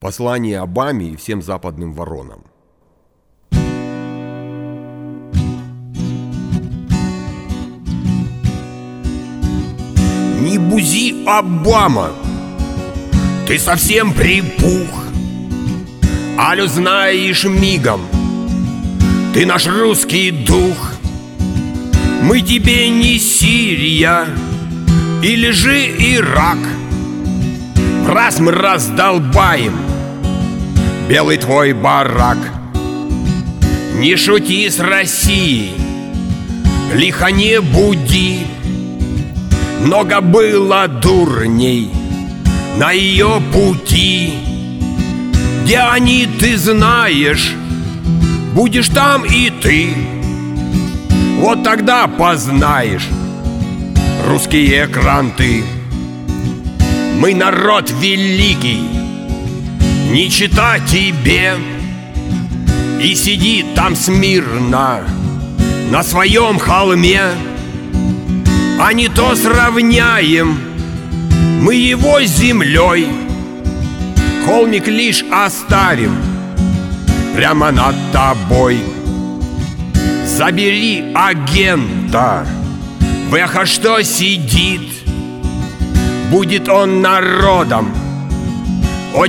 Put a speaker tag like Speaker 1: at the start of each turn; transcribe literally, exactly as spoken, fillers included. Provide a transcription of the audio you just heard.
Speaker 1: Послание Обаме и всем западным воронам. Не бузи, Обама, ты совсем припух. Алю знаешь мигом, ты наш русский дух. Мы тебе не Сирия или же Ирак. Раз мы раздолбаем белый твой барак. Не шути с Россией, лихо не буди. Много было дурней на ее пути. Где они, ты знаешь, будешь там и ты. Вот тогда познаешь русские кранты. Мы народ великий, не чита тебе. И сиди там смирно на своем холме. А не то сравняем мы его с землей. Холмик лишь оставим прямо над тобой. Забери агента в эхо, что сидит. Будет он народом